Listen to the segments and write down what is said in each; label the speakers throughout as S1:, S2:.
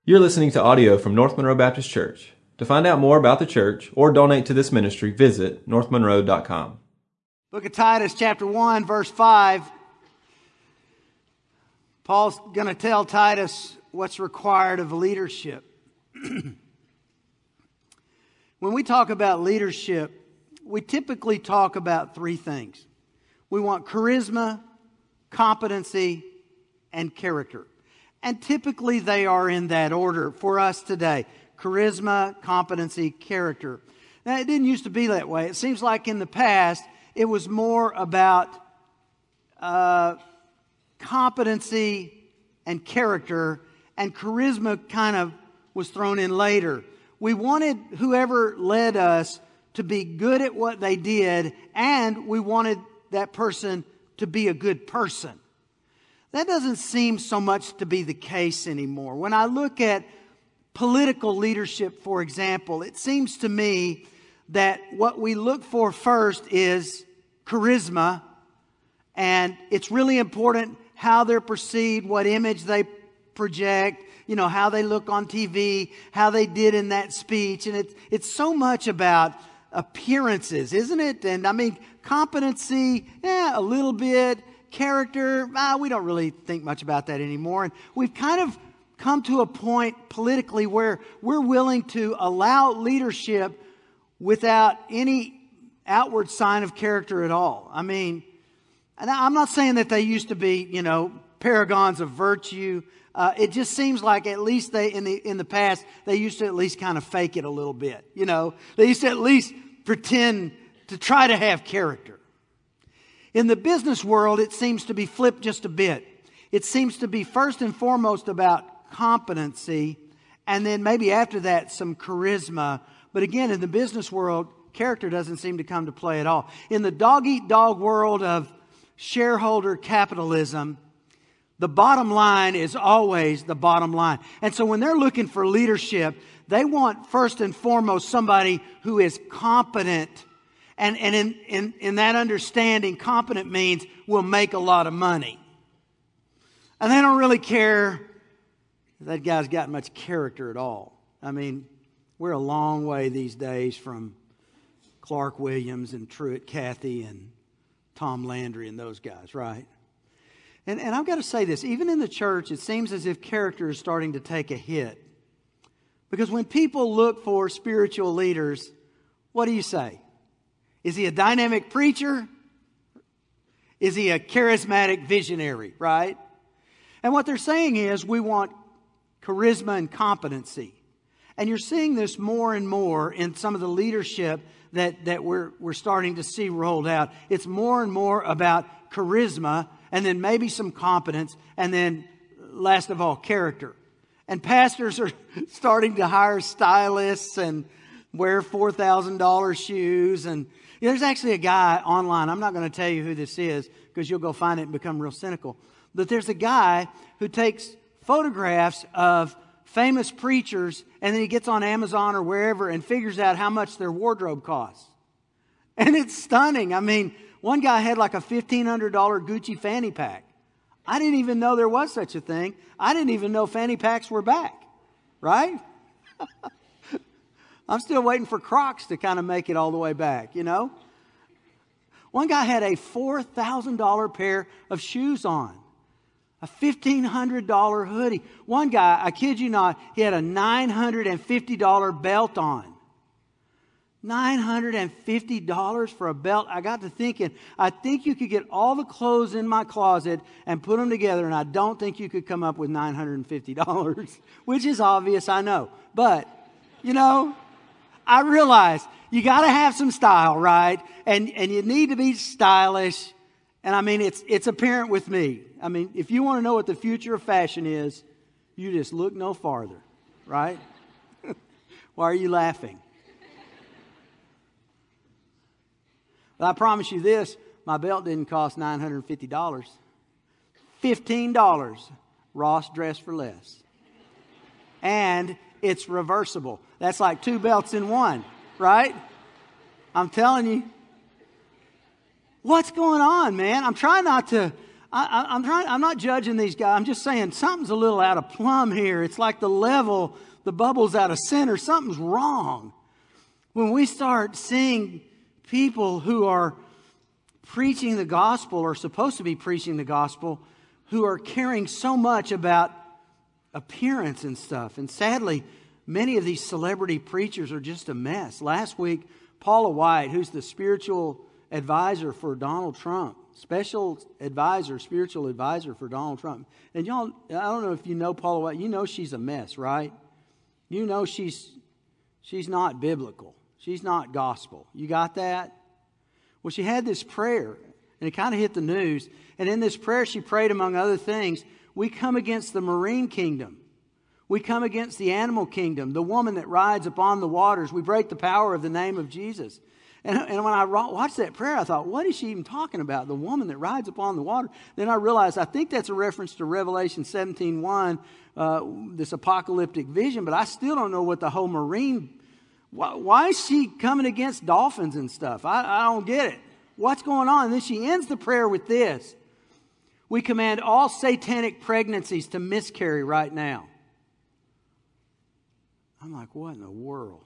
S1: You're listening to audio from North Monroe Baptist Church. To find out more about the church or donate to this ministry, visit northmonroe.com.
S2: Book of Titus, chapter 1, verse 5. Paul's going to tell Titus what's required of leadership. When we talk about leadership, we typically talk about three things. We want charisma, competency, and character. And typically they are in that order for us today. Charisma, competency, character. Now, it didn't used to be that way. It seems like in the past, it was more about competency and character, and charisma kind of was thrown in later. We wanted whoever led us to be good at what they did, and we wanted that person to be a good person. That doesn't seem so much to be the case anymore. When I look at political leadership, for example, it seems to me that what we look for first is charisma, and it's really important how they're perceived, what image they project, how they look on TV, how they did in that speech. And it's so much about appearances, isn't it? And I mean, competency, a little bit. Character, we don't really think much about that anymore. And we've kind of come to a point politically where we're willing to allow leadership without any outward sign of character at all. I mean, and I'm not saying that they used to be, paragons of virtue. It just seems like at least they in the past they used to at least kind of fake it a little bit. They used to at least pretend to try to have character. In the business world, it seems to be flipped just a bit. It seems to be first and foremost about competency, and then maybe after that some charisma. But again, in the business world, character doesn't seem to come to play at all. In the dog-eat-dog world of shareholder capitalism, the bottom line is always the bottom line. And so when they're looking for leadership, they want first and foremost somebody who is competent. And in that understanding, competent means will make a lot of money. And they don't really care if that guy's got much character at all. I mean, we're a long way these days from Clark Williams and Truett Cathy and Tom Landry and those guys, right? And I've got to say this, even in the church, it seems as if character is starting to take a hit. Because when people look for spiritual leaders, what do you say? Is he a dynamic preacher? Is he a charismatic visionary, right? And what they're saying is we want charisma and competency. And you're seeing this more and more in some of the leadership that we're starting to see rolled out. It's more and more about charisma, and then maybe some competence, and then last of all, character. And pastors are starting to hire stylists and wear $4,000 shoes. And there's actually a guy online. I'm not going to tell you who this is because you'll go find it and become real cynical. But there's a guy who takes photographs of famous preachers, and then he gets on Amazon or wherever and figures out how much their wardrobe costs. And it's stunning. I mean, one guy had like a $1,500 Gucci fanny pack. I didn't even know there was such a thing. I didn't even know fanny packs were back. Right? I'm still waiting for Crocs to kind of make it all the way back, One guy had a $4,000 pair of shoes on. A $1,500 hoodie. One guy, I kid you not, he had a $950 belt on. $950 for a belt. I got to thinking, I think you could get all the clothes in my closet and put them together, and I don't think you could come up with $950, which is obvious, I know. But, I realize you got to have some style, right? And you need to be stylish. And I mean, it's apparent with me. I mean, if you want to know what the future of fashion is, you just look no farther, right? Why are you laughing? But I promise you this, my belt didn't cost $950. $15, Ross Dress for Less. And it's reversible. That's like 2 belts in one, right? I'm telling you. What's going on, man? I'm trying not to I'm not judging these guys. I'm just saying something's a little out of plumb here. It's like the bubble's out of center. Something's wrong. When we start seeing people who are preaching the gospel, or supposed to be preaching the gospel, who are caring so much about appearance and stuff. And sadly, many of these celebrity preachers are just a mess. Last week, Paula White, who's the spiritual advisor for Donald Trump, spiritual advisor for Donald Trump. And y'all, I don't know if you know Paula White. You know she's a mess, right? You know she's not biblical. She's not gospel. You got that? Well, she had this prayer, and it kind of hit the news. And in this prayer, she prayed, among other things, we come against the marine kingdom. We come against the animal kingdom, the woman that rides upon the waters. We break the power of the name of Jesus. And when I watched that prayer, I thought, what is she even talking about? The woman that rides upon the water. Then I realized, I think that's a reference to Revelation 17:1, this apocalyptic vision. But I still don't know what the whole marine... Why is she coming against dolphins and stuff? I don't get it. What's going on? And then she ends the prayer with this. We command all satanic pregnancies to miscarry right now. I'm like, what in the world?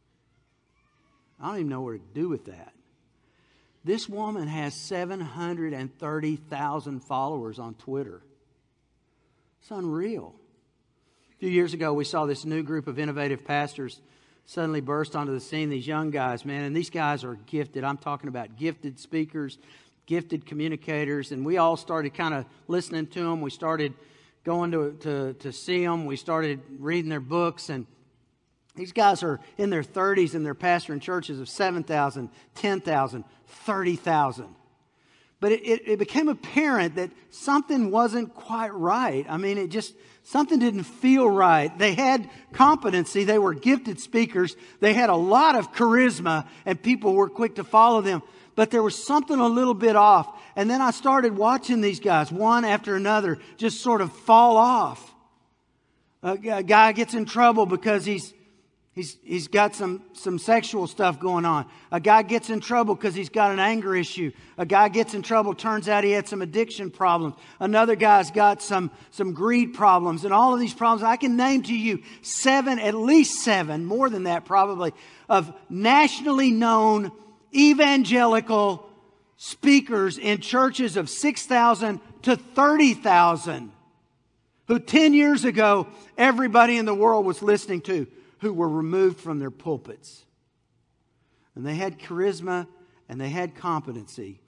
S2: I don't even know what to do with that. This woman has 730,000 followers on Twitter. It's unreal. A few years ago, we saw this new group of innovative pastors suddenly burst onto the scene. These young guys, man, and these guys are gifted. I'm talking about gifted speakers, gifted communicators, and we all started kind of listening to them. We started going to see them. We started reading their books, and these guys are in their 30s, and they're pastoring churches of 7,000, 10,000, 30,000. But it became apparent that something wasn't quite right. I mean, something didn't feel right. They had competency. They were gifted speakers. They had a lot of charisma, and people were quick to follow them. But there was something a little bit off. And then I started watching these guys, one after another, just sort of fall off. A guy gets in trouble because he's got some sexual stuff going on. A guy gets in trouble because he's got an anger issue. A guy gets in trouble, turns out he had some addiction problems. Another guy's got some greed problems. And all of these problems, I can name to you at least seven, more than that probably, of nationally known evangelical speakers in churches of 6,000 to 30,000 who 10 years ago everybody in the world was listening to, who were removed from their pulpits. And they had charisma and they had competency.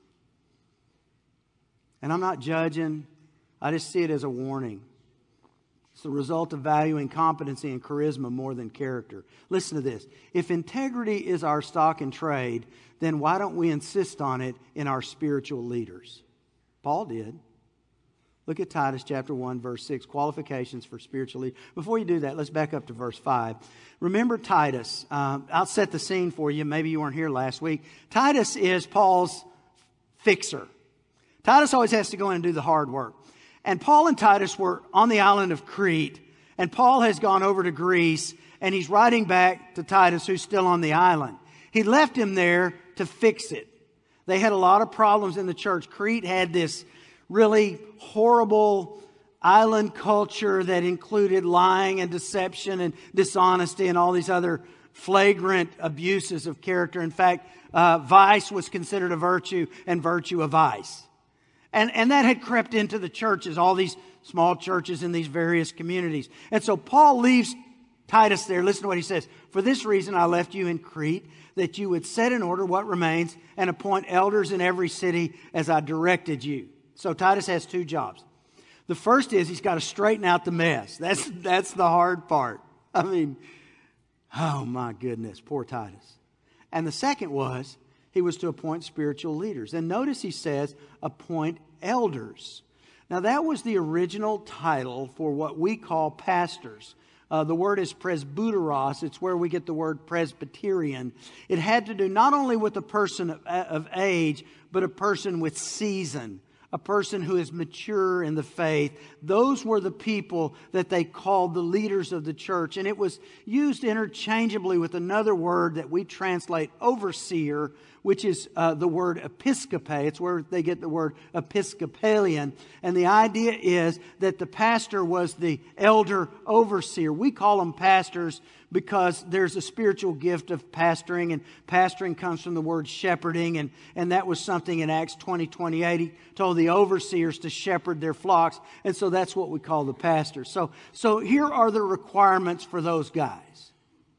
S2: And I'm not judging. I just see it as a warning. It's the result of valuing competency and charisma more than character. Listen to this. If integrity is our stock in trade, then why don't we insist on it in our spiritual leaders? Paul did. Look at Titus chapter 1, verse 6, qualifications for spiritual leaders. Before you do that, let's back up to verse 5. Remember Titus. I'll set the scene for you. Maybe you weren't here last week. Titus is Paul's fixer. Titus always has to go in and do the hard work. And Paul and Titus were on the island of Crete. And Paul has gone over to Greece. And he's writing back to Titus, who's still on the island. He left him there to fix it. They had a lot of problems in the church. Crete had this really horrible island culture that included lying and deception and dishonesty and all these other flagrant abuses of character. In fact, vice was considered a virtue and virtue a vice. And that had crept into the churches, all these small churches in these various communities. And so Paul leaves Titus there. Listen to what he says. For this reason I left you in Crete, that you would set in order what remains and appoint elders in every city as I directed you. So Titus has two jobs. The first is he's got to straighten out the mess. That's the hard part. I mean, oh my goodness, poor Titus. And the second was he was to appoint spiritual leaders. And notice he says appoint elders. Now that was the original title for what we call pastors. The word is presbyteros. It's where we get the word Presbyterian. It had to do not only with a person of age, but a person with season. A person who is mature in the faith. Those were the people that they called the leaders of the church. And it was used interchangeably with another word that we translate overseer, which is the word episcope. It's where they get the word Episcopalian. And the idea is that the pastor was the elder overseer. We call them pastors because there's a spiritual gift of pastoring, and pastoring comes from the word shepherding, and that was something in Acts 20:28. He told the overseers to shepherd their flocks, and so that's what we call the pastors. So here are the requirements for those guys.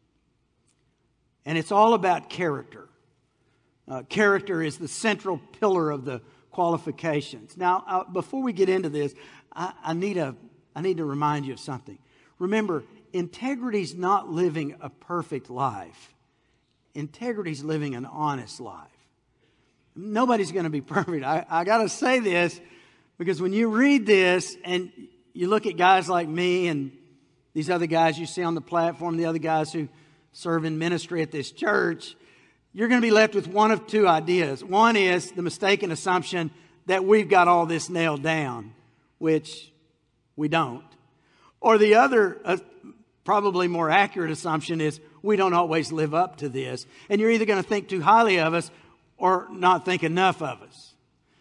S2: And it's all about character. Character is the central pillar of the qualifications. Now, before we get into this, I need to remind you of something. Remember, integrity is not living a perfect life. Integrity is living an honest life. Nobody's going to be perfect. I got to say this because when you read this and you look at guys like me and these other guys you see on the platform, the other guys who serve in ministry at this church, you're going to be left with one of two ideas. One is the mistaken assumption that we've got all this nailed down, which we don't. Or the other, probably more accurate assumption is we don't always live up to this. And you're either going to think too highly of us or not think enough of us.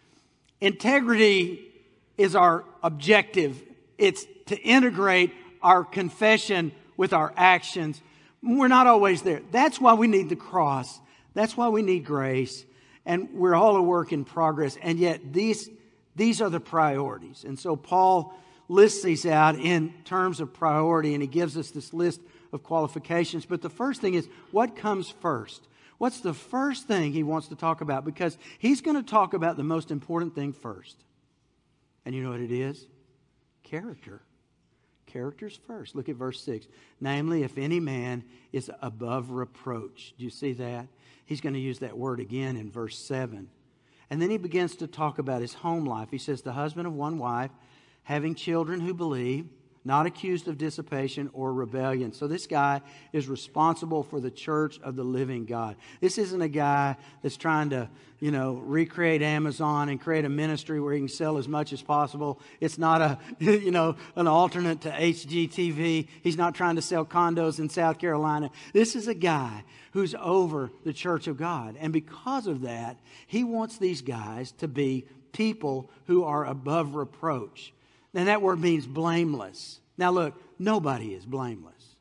S2: Integrity is our objective. It's to integrate our confession with our actions. We're not always there. That's why we need the cross. That's why we need grace. And we're all a work in progress. And yet these are the priorities. And so Paul lists these out in terms of priority, and he gives us this list of qualifications. But the first thing is, what comes first? What's the first thing he wants to talk about? Because he's going to talk about the most important thing first. And you know what it is? Character. Character's first. Look at verse 6. Namely, if any man is above reproach. Do you see that? He's going to use that word again in verse 7. And then he begins to talk about his home life. He says, the husband of one wife, having children who believe, not accused of dissipation or rebellion. So this guy is responsible for the church of the living God. This isn't a guy that's trying to, recreate Amazon and create a ministry where he can sell as much as possible. It's not an alternate to HGTV. He's not trying to sell condos in South Carolina. This is a guy who's over the church of God. And because of that, he wants these guys to be people who are above reproach. And that word means blameless. Now look, nobody is blameless.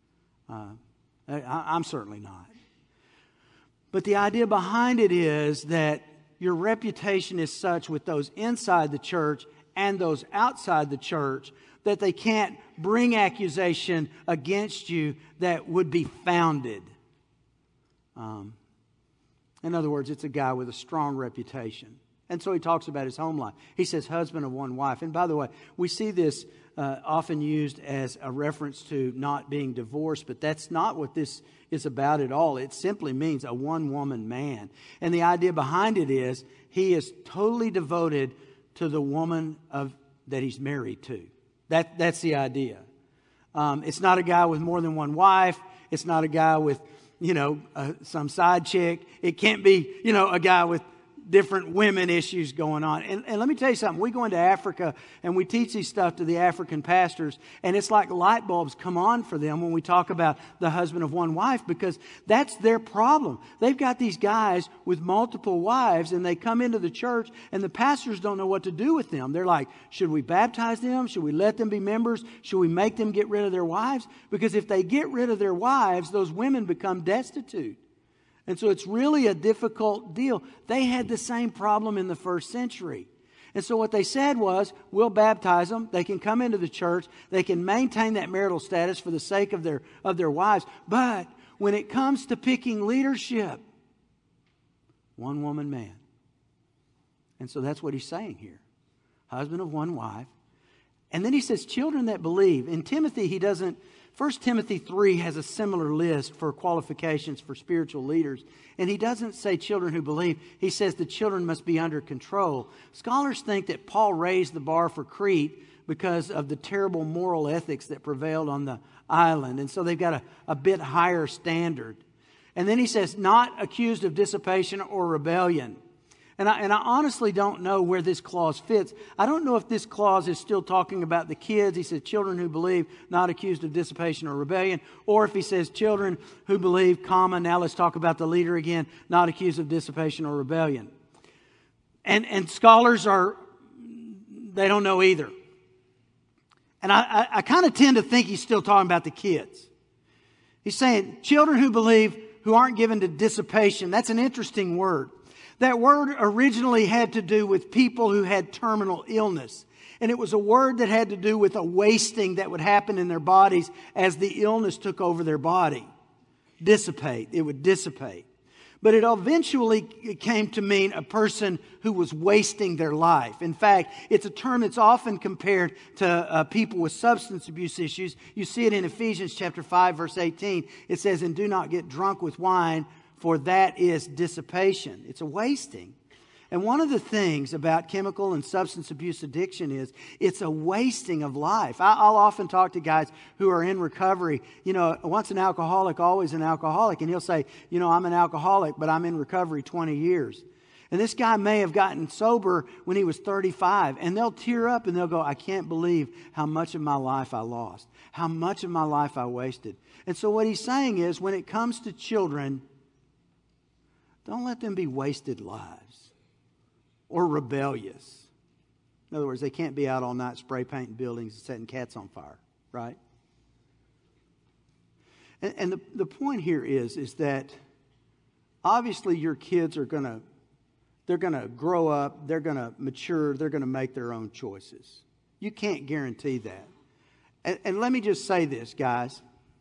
S2: I'm certainly not. But the idea behind it is that your reputation is such with those inside the church and those outside the church that they can't bring accusation against you that would be founded. In other words, it's a guy with a strong reputation. And so he talks about his home life. He says husband of one wife. And by the way, we see this often used as a reference to not being divorced, but that's not what this is about at all. It simply means a one-woman man. And the idea behind it is he is totally devoted to the woman that he's married to. That's the idea. It's not a guy with more than one wife. It's not a guy with, some side chick. It can't be, a guy with different women issues going on. And let me tell you something. We go into Africa and we teach these stuff to the African pastors, and it's like light bulbs come on for them when we talk about the husband of one wife, because that's their problem. They've got these guys with multiple wives, and they come into the church and the pastors don't know what to do with them. They're like, should we baptize them? Should we let them be members? Should we make them get rid of their wives? Because if they get rid of their wives, those women become destitute. And so it's really a difficult deal. They had the same problem in the first century. And so what they said was, we'll baptize them. They can come into the church. They can maintain that marital status for the sake of their wives. But when it comes to picking leadership, one woman man. And so that's what he's saying here. Husband of one wife. And then he says children that believe. In Timothy, he doesn't. 1 Timothy 3 has a similar list for qualifications for spiritual leaders. And he doesn't say children who believe. He says the children must be under control. Scholars think that Paul raised the bar for Crete because of the terrible moral ethics that prevailed on the island. And so they've got a bit higher standard. And then he says not accused of dissipation or rebellion. And I honestly don't know where this clause fits. I don't know if this clause is still talking about the kids. He says children who believe, not accused of dissipation or rebellion. Or if he says children who believe, comma, now let's talk about the leader again, not accused of dissipation or rebellion. And scholars they don't know either. And I kind of tend to think he's still talking about the kids. He's saying children who believe, who aren't given to dissipation. That's an interesting word. That word originally had to do with people who had terminal illness. And it was a word that had to do with a wasting that would happen in their bodies as the illness took over their body. Dissipate. It would dissipate. But it eventually came to mean a person who was wasting their life. In fact, it's a term that's often compared to people with substance abuse issues. You see it in Ephesians chapter 5, verse 18. It says, "And do not get drunk with wine, for that is dissipation." It's a wasting. And one of the things about chemical and substance abuse addiction is it's a wasting of life. I'll often talk to guys who are in recovery. You know, once an alcoholic, always an alcoholic. And he'll say, you know, I'm an alcoholic, but I'm in recovery 20 years. And this guy may have gotten sober when he was 35. And they'll tear up and they'll go, I can't believe how much of my life I lost. How much of my life I wasted. And so what he's saying is, when it comes to children, don't let them be wasted lives or rebellious. In other words, they can't be out all night spray painting buildings and setting cats on fire, right? And the point here is that obviously your kids they're going to grow up, they're going to mature, they're going to make their own choices. You can't guarantee that. And let me just say this, guys.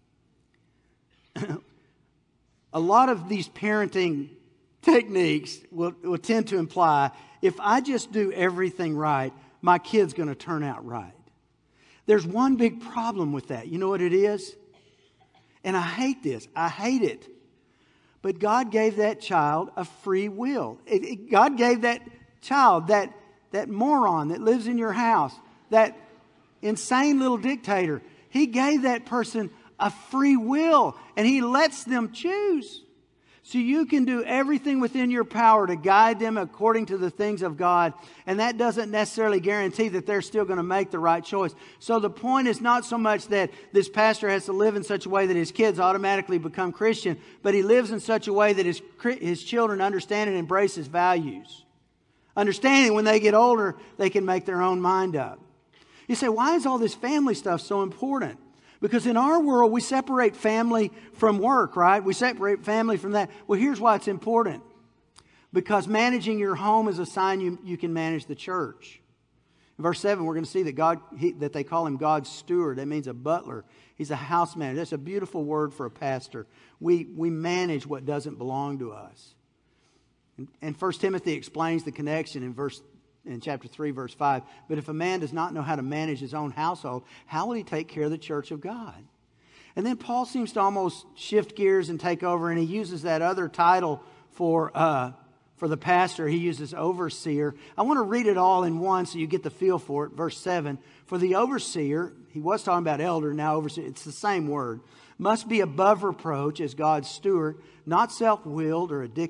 S2: A lot of these parenting techniques will tend to imply, if I just do everything right, my kid's going to turn out right. There's one big problem with that. You know what it is? And I hate this. I hate it. But God gave that child a free will. God gave that child, that moron that lives in your house, that insane little dictator, He gave that person a free will. And He lets them choose. So you can do everything within your power to guide them according to the things of God. And that doesn't necessarily guarantee that they're still going to make the right choice. So the point is not so much that this pastor has to live in such a way that his kids automatically become Christian, but he lives in such a way that his children understand and embrace his values. Understanding when they get older, they can make their own mind up. You say, why is all this family stuff so important? Because in our world, we separate family from work, right? We separate family from that. Well, here's why it's important. Because managing your home is a sign you can manage the church. In verse 7, we're going to see that they call him God's steward. That means a butler. He's a house manager. That's a beautiful word for a pastor. We manage what doesn't belong to us. And 1 Timothy explains the connection in chapter 3, verse 5. But if a man does not know how to manage his own household, how will he take care of the church of God? And then Paul seems to almost shift gears and take over, and he uses that other title for the pastor. He uses overseer. I want to read it all in one so you get the feel for it. Verse 7. For the overseer, he was talking about elder, now overseer. It's the same word. Must be above reproach as God's steward, not self-willed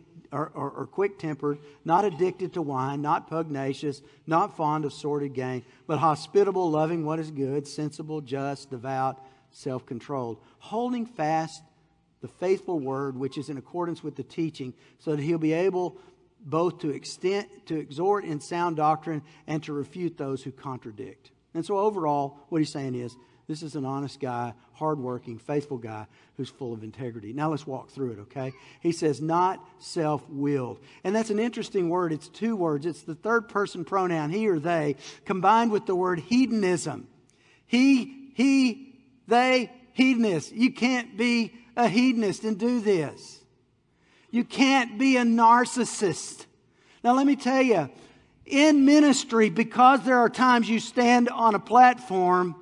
S2: or quick-tempered, not addicted to wine, not pugnacious, not fond of sordid gain, but hospitable, loving what is good, sensible, just, devout, self-controlled, holding fast the faithful word which is in accordance with the teaching, so that he'll be able both to exhort in sound doctrine and to refute those who contradict. And so overall, what he's saying is, this is an honest guy, hardworking, faithful guy who's full of integrity. Now let's walk through it, okay? He says, not self-willed. And that's an interesting word. It's two words. It's the third person pronoun, he or they, combined with the word hedonism. He, they, hedonist. You can't be a hedonist and do this. You can't be a narcissist. Now let me tell you, in ministry, because there are times you stand on a platform,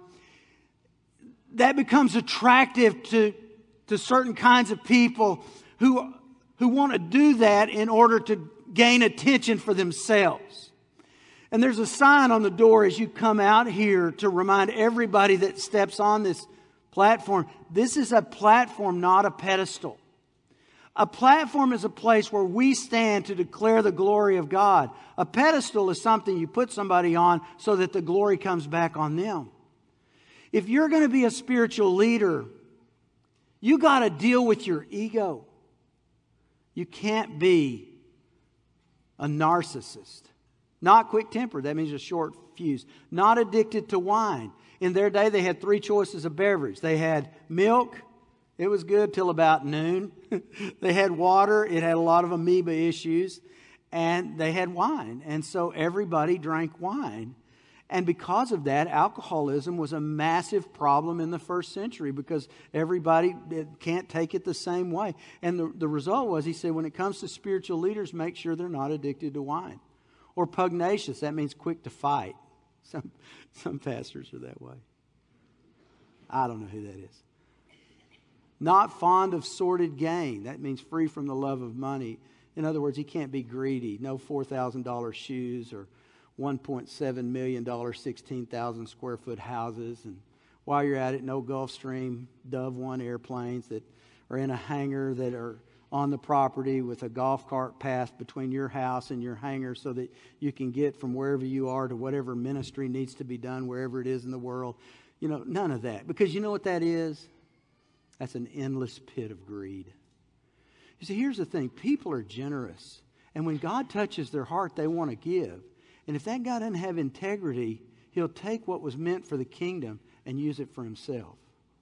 S2: that becomes attractive to certain kinds of people who want to do that in order to gain attention for themselves. And there's a sign on the door as you come out here to remind everybody that steps on this platform. This is a platform, not a pedestal. A platform is a place where we stand to declare the glory of God. A pedestal is something you put somebody on so that the glory comes back on them. If you're going to be a spiritual leader, you got to deal with your ego. You can't be a narcissist. Not quick-tempered, that means a short fuse. Not addicted to wine. In their day, they had 3 choices of beverage. They had milk. It was good till about noon. They had water. It had a lot of amoeba issues. And they had wine. And so everybody drank wine. And because of that, alcoholism was a massive problem in the first century because everybody can't take it the same way. And the result was, he said, when it comes to spiritual leaders, make sure they're not addicted to wine. Or pugnacious, that means quick to fight. Some pastors are that way. I don't know who that is. Not fond of sordid gain. That means free from the love of money. In other words, he can't be greedy. No $4,000 shoes or $1.7 million, 16,000 square foot houses. And while you're at it, no Gulfstream Dove One airplanes that are in a hangar that are on the property with a golf cart path between your house and your hangar so that you can get from wherever you are to whatever ministry needs to be done, wherever it is in the world. You know, none of that. Because you know what that is? That's an endless pit of greed. You see, here's the thing. People are generous. And when God touches their heart, they want to give. And if that guy doesn't have integrity, he'll take what was meant for the kingdom and use it for himself.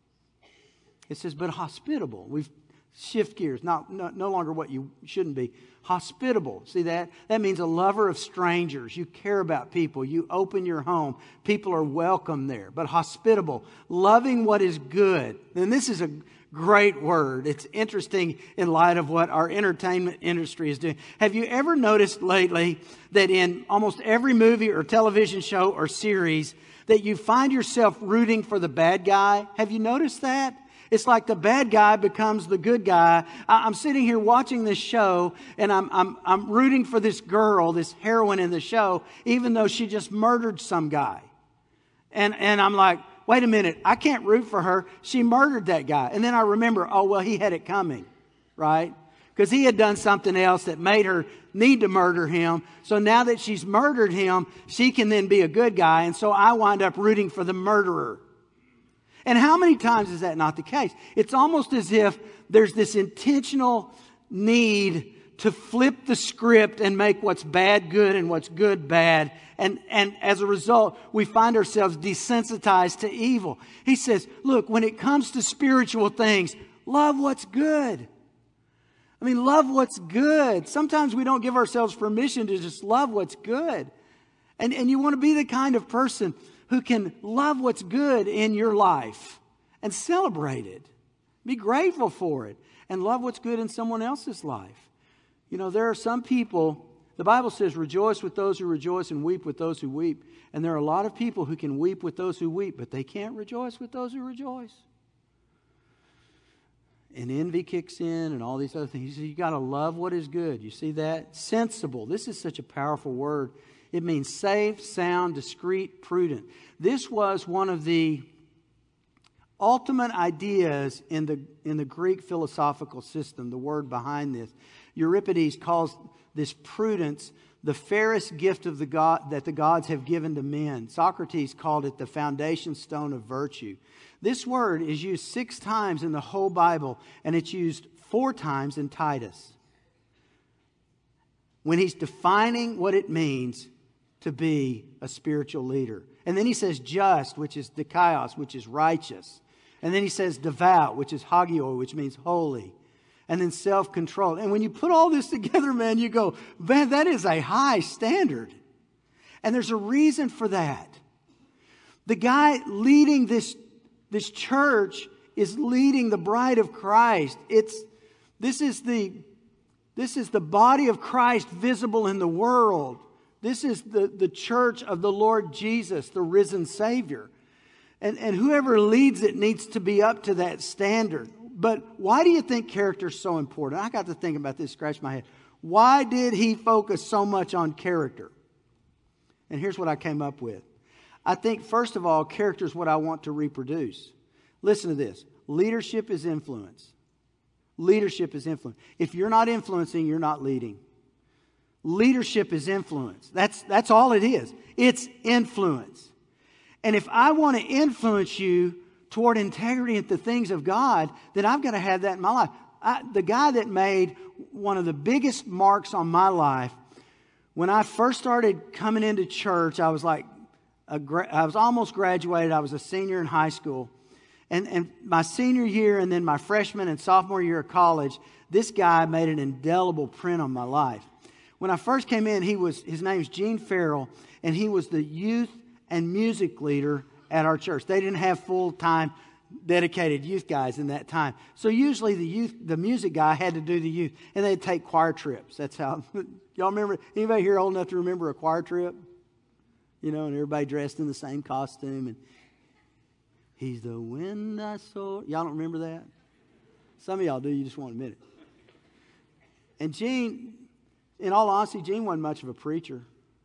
S2: It says, but hospitable. We've shift gears. No longer what you shouldn't be. Hospitable. See that? That means a lover of strangers. You care about people. You open your home. People are welcome there. But hospitable. Loving what is good. And this is a great word. It's interesting in light of what our entertainment industry is doing. Have you ever noticed lately that in almost every movie or television show or series that you find yourself rooting for the bad guy? Have you noticed that? It's like the bad guy becomes the good guy. I'm sitting here watching this show, and I'm rooting for this girl, this heroine in the show, even though she just murdered some guy. And I'm like, wait a minute, I can't root for her. She murdered that guy. And then I remember, oh, well, he had it coming, right? Because he had done something else that made her need to murder him. So now that she's murdered him, she can then be a good guy. And so I wind up rooting for the murderer. And how many times is that not the case? It's almost as if there's this intentional need to flip the script and make what's bad good and what's good bad. And as a result, we find ourselves desensitized to evil. He says, look, when it comes to spiritual things, love what's good. I mean, love what's good. Sometimes we don't give ourselves permission to just love what's good. And you want to be the kind of person who can love what's good in your life and celebrate it. Be grateful for it and love what's good in someone else's life. You know, there are some people, the Bible says, rejoice with those who rejoice and weep with those who weep. And there are a lot of people who can weep with those who weep, but they can't rejoice with those who rejoice. And envy kicks in and all these other things. You got to love what is good. You see that? Sensible. This is such a powerful word. It means safe, sound, discreet, prudent. This was one of the ultimate ideas in the Greek philosophical system, the word behind this. Euripides calls this prudence the fairest gift of that the gods have given to men. Socrates called it the foundation stone of virtue. This word is used 6 times in the whole Bible, and it's used 4 times in Titus, when he's defining what it means to be a spiritual leader. And then he says just, which is dikaios, which is righteous. And then he says devout, which is hagioi, which means holy. And then self-controlled. And when you put all this together, man, you go, man, that is a high standard. And there's a reason for that. The guy leading this church is leading the bride of Christ. This is the body of Christ visible in the world. This is the church of the Lord Jesus, the risen Savior. And whoever leads it needs to be up to that standard. But why do you think character is so important? I got to think about this, scratch my head. Why did he focus so much on character? And here's what I came up with. I think, first of all, character is what I want to reproduce. Listen to this. Leadership is influence. Leadership is influence. If you're not influencing, you're not leading. Leadership is influence. That's all it is. It's influence. And if I want to influence you toward integrity and the things of God, then I've got to have that in my life. The guy that made one of the biggest marks on my life, when I first started coming into church, I was almost graduated. I was a senior in high school. And my senior year and then my freshman and sophomore year of college, this guy made an indelible print on my life. When I first came in, his name's Gene Farrell, and he was the youth and music leader at our church. They didn't have full-time dedicated youth guys in that time. So usually the music guy had to do the youth, and they'd take choir trips. That's how, y'all remember, anybody here old enough to remember a choir trip? You know, and everybody dressed in the same costume, and he's the wind I saw. Y'all don't remember that? Some of y'all do, you just won't admit it. And Gene, in all honesty, Gene wasn't much of a preacher.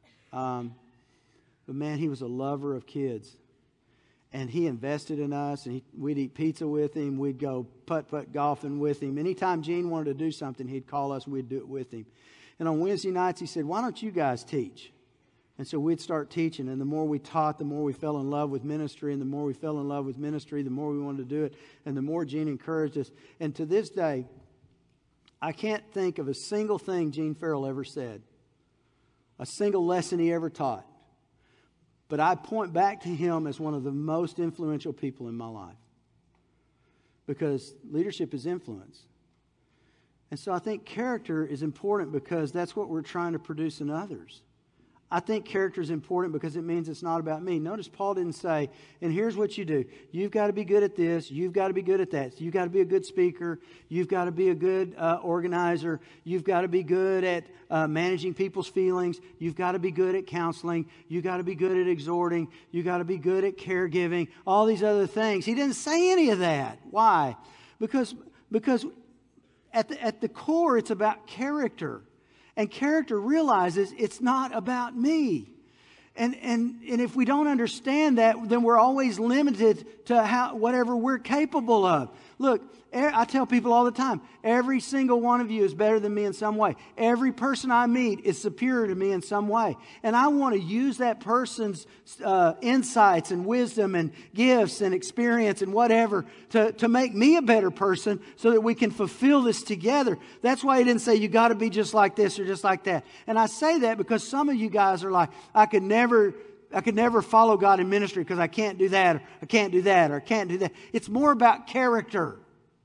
S2: But man, he was a lover of kids. And he invested in us, and we'd eat pizza with him. We'd go putt-putt golfing with him. Anytime Gene wanted to do something, he'd call us, we'd do it with him. And on Wednesday nights, he said, why don't you guys teach? And so we'd start teaching, and the more we taught, the more we fell in love with ministry, and the more we fell in love with ministry, the more we wanted to do it, and the more Gene encouraged us. And to this day, I can't think of a single thing Gene Farrell ever said, a single lesson he ever taught. But I point back to him as one of the most influential people in my life. Because leadership is influence. And so I think character is important because that's what we're trying to produce in others. I think character is important because it means it's not about me. Notice Paul didn't say, and here's what you do. You've got to be good at this. You've got to be good at that. You've got to be a good speaker. You've got to be a good organizer. You've got to be good at managing people's feelings. You've got to be good at counseling. You've got to be good at exhorting. You've got to be good at caregiving. All these other things. He didn't say any of that. Why? Because at the core, it's about character. And character realizes it's not about me. And if we don't understand that, then we're always limited to whatever we're capable of. Look, I tell people all the time, every single one of you is better than me in some way. Every person I meet is superior to me in some way. And I want to use that person's insights and wisdom and gifts and experience and whatever to make me a better person so that we can fulfill this together. That's why he didn't say you got to be just like this or just like that. And I say that because some of you guys are like, I could never follow God in ministry because I can't do that, or I can't do that, or I can't do that. It's more about character.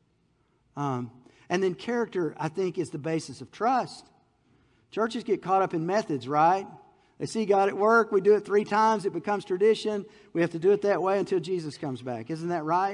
S2: And then character, I think, is the basis of trust. Churches get caught up in methods, right? They see God at work. We do it 3 times. It becomes tradition. We have to do it that way until Jesus comes back. Isn't that right?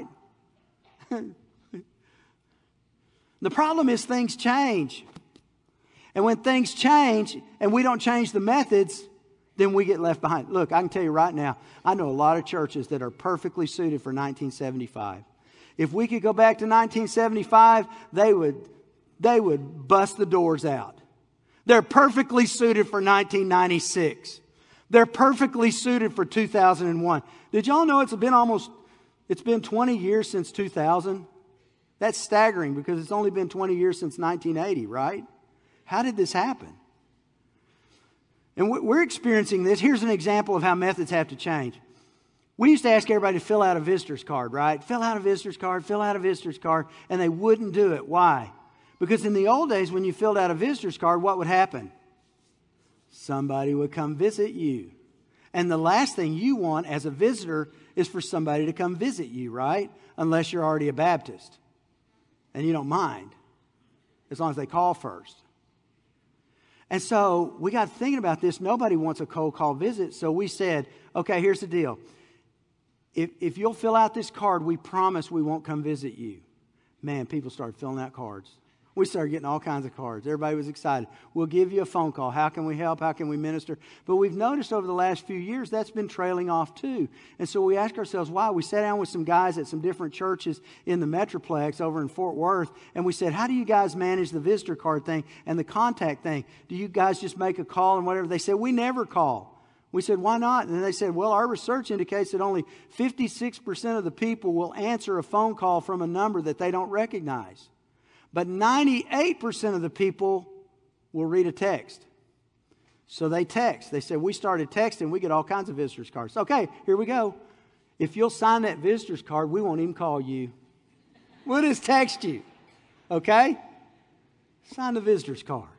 S2: The problem is things change. And when things change and we don't change the methods, then we get left behind. Look, I can tell you right now, I know a lot of churches that are perfectly suited for 1975. If we could go back to 1975, they would bust the doors out. They're perfectly suited for 1996. They're perfectly suited for 2001. Did y'all know it's been 20 years since 2000? That's staggering because it's only been 20 years since 1980, right? How did this happen? And we're experiencing this. Here's an example of how methods have to change. We used to ask everybody to fill out a visitor's card, right? Fill out a visitor's card, fill out a visitor's card. And they wouldn't do it. Why? Because in the old days, when you filled out a visitor's card, what would happen? Somebody would come visit you. And the last thing you want as a visitor is for somebody to come visit you, right? Unless you're already a Baptist. And you don't mind. As long as they call first. And so we got thinking about this. Nobody wants a cold call visit. So we said, okay, here's the deal. If you'll fill out this card, we promise we won't come visit you. Man, people started filling out cards. We started getting all kinds of cards. Everybody was excited. We'll give you a phone call. How can we help? How can we minister? But we've noticed over the last few years that's been trailing off too. And so we ask ourselves why. We sat down with some guys at some different churches in the Metroplex over in Fort Worth. And we said, how do you guys manage the visitor card thing and the contact thing? Do you guys just make a call and whatever? They said, we never call. We said, why not? And they said, well, our research indicates that only 56% of the people will answer a phone call from a number that they don't recognize. But 98% of the people will read a text. So they text. They say, we started texting. We get all kinds of visitors cards. Okay, here we go. If you'll sign that visitor's card, we won't even call you. We'll just text you. Okay? Sign the visitor's card.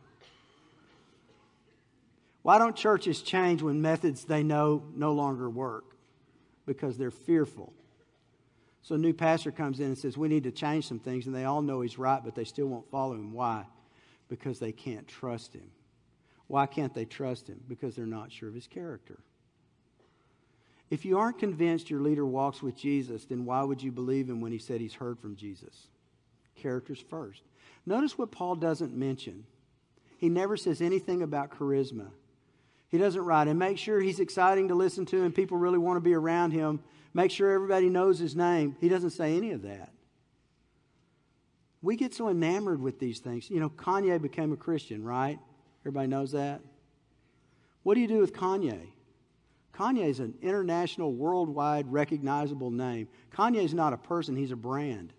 S2: Why don't churches change when methods they know no longer work? Because they're fearful. So a new pastor comes in and says, we need to change some things, and they all know he's right, but they still won't follow him. Why? Because they can't trust him. Why can't they trust him? Because they're not sure of his character. If you aren't convinced your leader walks with Jesus, then why would you believe him when he said he's heard from Jesus? Character's first. Notice what Paul doesn't mention. He never says anything about charisma. He doesn't write, and make sure he's exciting to listen to and people really want to be around him. Make sure everybody knows his name. He doesn't say any of that. We get so enamored with these things. You know, Kanye became a Christian, right? Everybody knows that. What do you do with Kanye? Kanye is an international, worldwide, recognizable name. Kanye is not a person, he's a brand.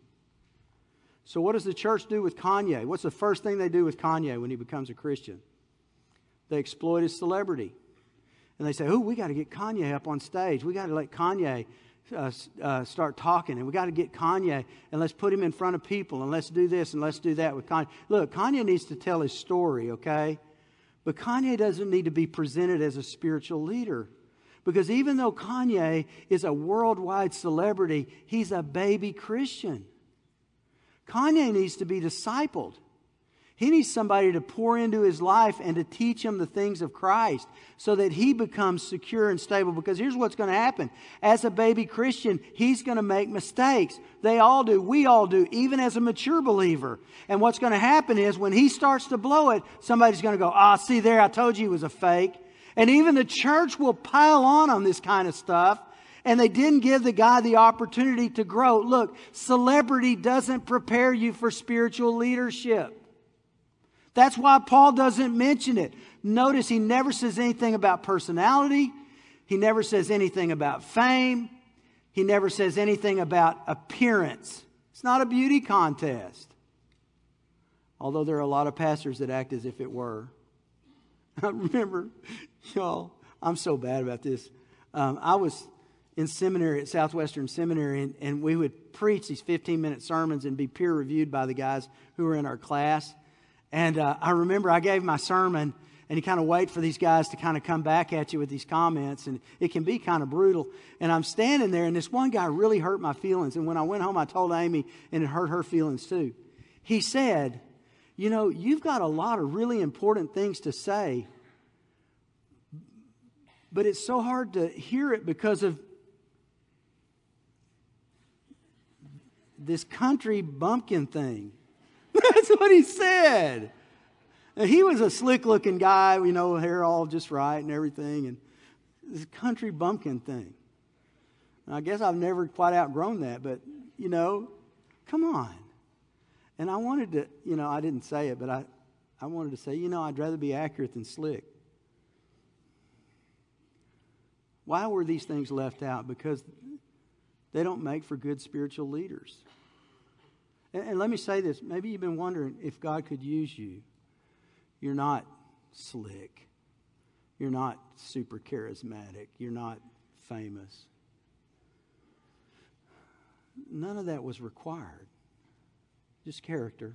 S2: So what does the church do with Kanye? What's the first thing they do with Kanye when he becomes a Christian? They exploit his celebrity. And they say, oh, we got to get Kanye up on stage. We got to let Kanye start talking. And we got to get Kanye and let's put him in front of people. And let's do this and let's do that with Kanye. Look, Kanye needs to tell his story, okay? But Kanye doesn't need to be presented as a spiritual leader. Because even though Kanye is a worldwide celebrity, he's a baby Christian. Kanye needs to be discipled. He needs somebody to pour into his life and to teach him the things of Christ so that he becomes secure and stable. Because here's what's going to happen. As a baby Christian, he's going to make mistakes. They all do. We all do, even as a mature believer. And what's going to happen is when he starts to blow it, somebody's going to go, see there, I told you he was a fake. And even the church will pile on this kind of stuff. And they didn't give the guy the opportunity to grow. Look, celebrity doesn't prepare you for spiritual leadership. That's why Paul doesn't mention it. Notice he never says anything about personality. He never says anything about fame. He never says anything about appearance. It's not a beauty contest. Although there are a lot of pastors that act as if it were. I remember, y'all, I'm so bad about this. I was in seminary at Southwestern Seminary, and we would preach these 15-minute sermons and be peer-reviewed by the guys who were in our class. And I remember I gave my sermon, and you kind of wait for these guys to kind of come back at you with these comments, and it can be kind of brutal. And I'm standing there, and this one guy really hurt my feelings. And when I went home, I told Amy, and it hurt her feelings too. He said, you know, you've got a lot of really important things to say, but it's so hard to hear it because of this country bumpkin thing. That's what he said. And he was a slick-looking guy, you know, hair all just right and everything. And this country bumpkin thing. And I guess I've never quite outgrown that, but, you know, come on. And I wanted to, you know, I didn't say it, but I wanted to say, you know, I'd rather be accurate than slick. Why were these things left out? Because they don't make for good spiritual leaders. And let me say this. Maybe you've been wondering if God could use you. You're not slick. You're not super charismatic. You're not famous. None of that was required. Just character.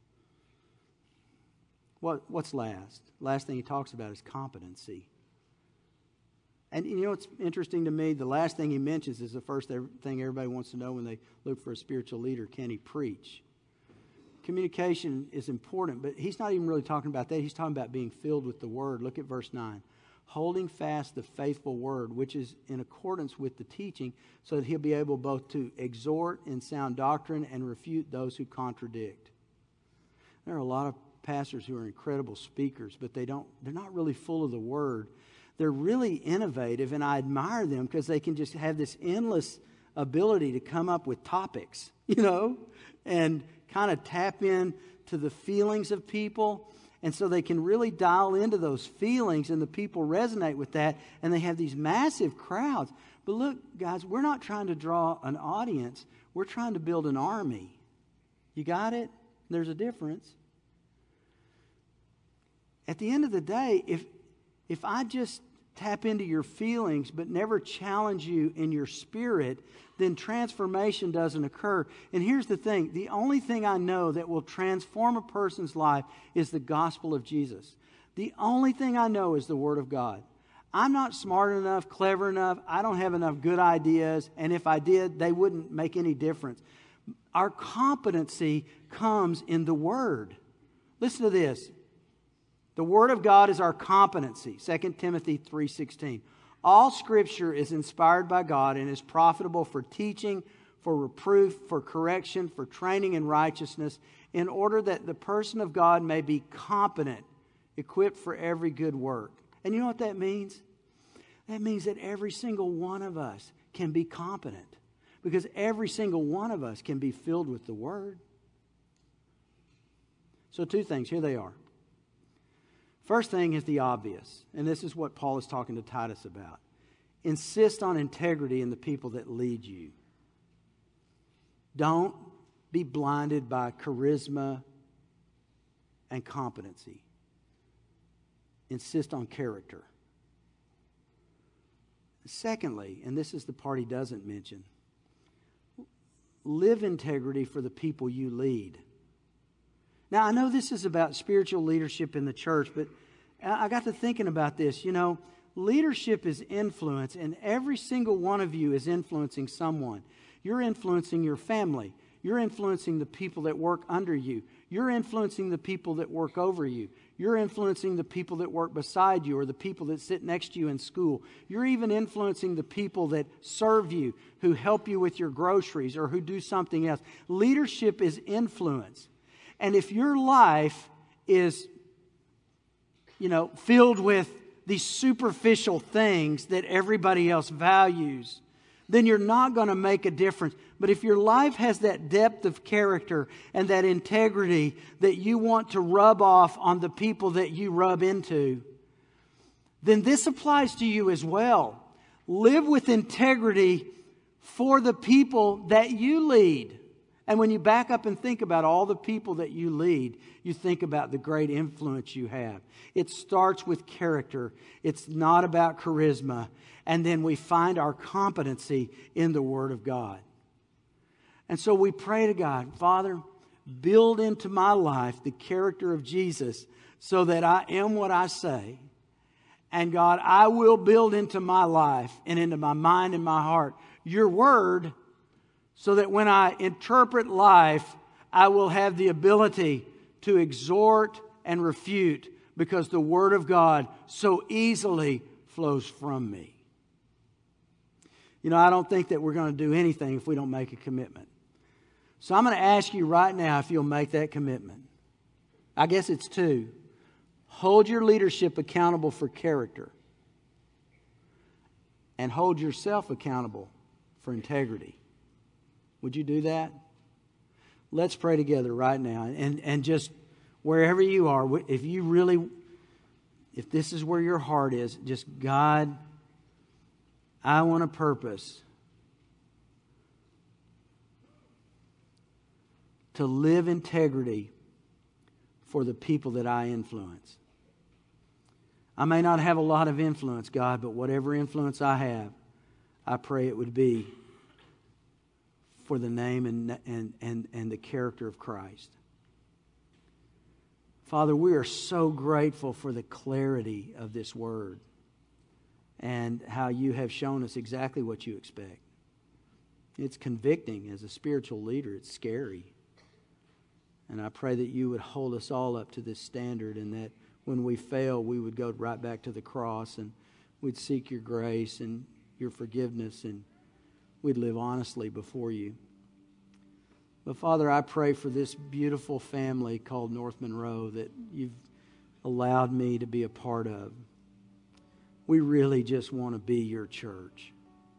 S2: What's last? Last thing he talks about is competency. And you know what's interesting to me? The last thing he mentions is the first thing everybody wants to know when they look for a spiritual leader. Can he preach? Communication is important, but he's not even really talking about that. He's talking about being filled with the Word. Look at verse 9. Holding fast the faithful Word, which is in accordance with the teaching, so that he'll be able both to exhort in sound doctrine and refute those who contradict. There are a lot of pastors who are incredible speakers, but they're not really full of the Word. They're really innovative, and I admire them because they can just have this endless ability to come up with topics, you know, and kind of tap in to the feelings of people. And so they can really dial into those feelings, and the people resonate with that, and they have these massive crowds. But look, guys, we're not trying to draw an audience. We're trying to build an army. You got it? There's a difference. At the end of the day, if I just tap into your feelings but never challenge you in your spirit, then transformation doesn't occur. And here's the thing. The only thing I know that will transform a person's life is the gospel of Jesus. The only thing I know is the Word of God. I'm not smart enough, clever enough. I don't have enough good ideas. And if I did, they wouldn't make any difference. Our competency comes in the Word. Listen to this. The Word of God is our competency. 2 Timothy 3:16. All Scripture is inspired by God and is profitable for teaching, for reproof, for correction, for training in righteousness, in order that the person of God may be competent, equipped for every good work. And you know what that means? That means that every single one of us can be competent, because every single one of us can be filled with the Word. So two things, here they are. First thing is the obvious, and this is what Paul is talking to Titus about. Insist on integrity in the people that lead you. Don't be blinded by charisma and competency. Insist on character. Secondly, and this is the part he doesn't mention, live integrity for the people you lead. Now, I know this is about spiritual leadership in the church, but I got to thinking about this. You know, leadership is influence, and every single one of you is influencing someone. You're influencing your family. You're influencing the people that work under you. You're influencing the people that work over you. You're influencing the people that work beside you or the people that sit next to you in school. You're even influencing the people that serve you, who help you with your groceries or who do something else. Leadership is influence. And if your life is, filled with these superficial things that everybody else values, then you're not going to make a difference. But if your life has that depth of character and that integrity that you want to rub off on the people that you rub into, then this applies to you as well. Live with integrity for the people that you lead. And when you back up and think about all the people that you lead, you think about the great influence you have. It starts with character. It's not about charisma. And then we find our competency in the Word of God. And so we pray to God, Father, build into my life the character of Jesus so that I am what I say. And God, I will build into my life and into my mind and my heart your Word, so that when I interpret life, I will have the ability to exhort and refute, because the Word of God so easily flows from me. I don't think that we're going to do anything if we don't make a commitment. So I'm going to ask you right now if you'll make that commitment. I guess it's two. Hold your leadership accountable for character, and hold yourself accountable for integrity. Would you do that? Let's pray together right now. And just wherever you are, if this is where your heart is, just, God, I want a purpose to live integrity for the people that I influence. I may not have a lot of influence, God, but whatever influence I have, I pray it would be for the name and the character of Christ. Father, we are so grateful for the clarity of this Word and how you have shown us exactly what you expect. It's convicting as a spiritual leader. It's scary. And I pray that you would hold us all up to this standard, and that when we fail, we would go right back to the cross and we'd seek your grace and your forgiveness, and we'd live honestly before you. But Father, I pray for this beautiful family called North Monroe that you've allowed me to be a part of. We really just want to be your church.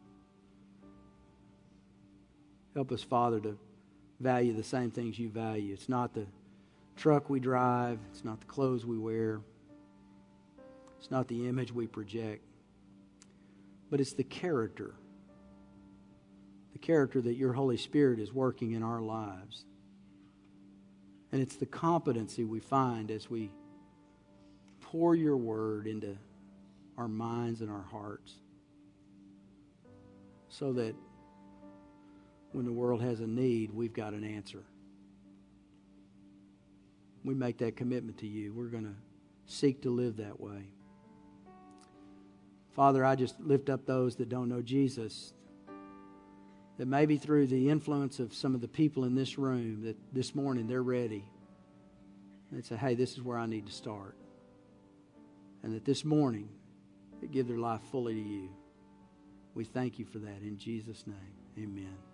S2: Help us, Father, to value the same things you value. It's not the truck we drive. It's not the clothes we wear. It's not the image we project. But it's the character. The character that your Holy Spirit is working in our lives. And it's the competency we find as we pour your word into our minds and our hearts, so that when the world has a need, we've got an answer. We make that commitment to you. We're going to seek to live that way. Father, I just lift up those that don't know Jesus, that maybe through the influence of some of the people in this room, that this morning they're ready. They say, hey, this is where I need to start. And that this morning they give their life fully to you. We thank you for that in Jesus' name. Amen.